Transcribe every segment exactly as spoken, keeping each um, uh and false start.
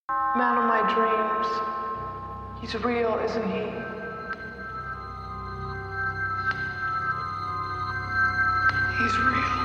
Man of my dreams. He's real, isn't he? He's real.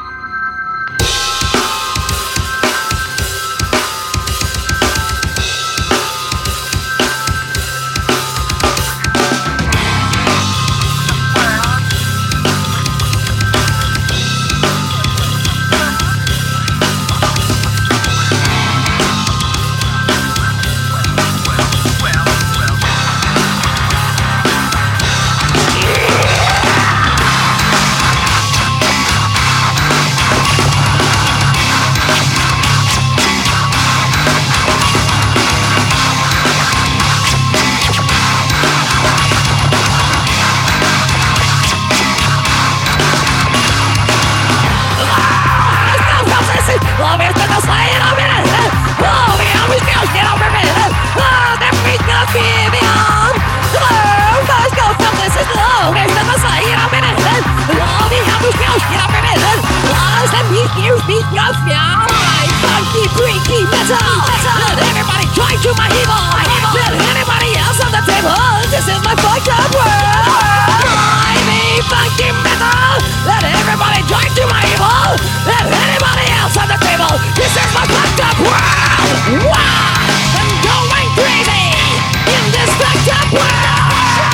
Let everybody join to my evil. Let anybody else on the table. This is my fucked up world. Slimy funky metal. Let everybody join to my evil. Let anybody else on the table. This is my fucked up world. Wow, I'm going crazy in this fucked up world.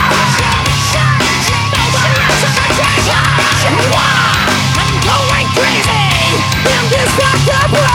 Nobody else on the table. Wow, I'm going crazy in this fucked up world.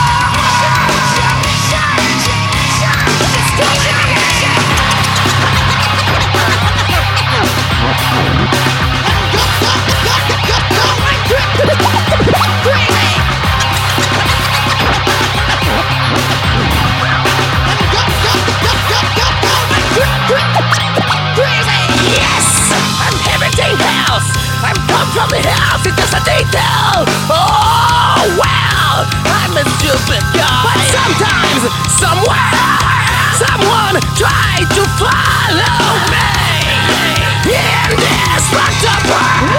From the house, it's just a detail. Oh, well, I'm a stupid guy. But sometimes, somewhere, someone tried to follow me in this fucked up world.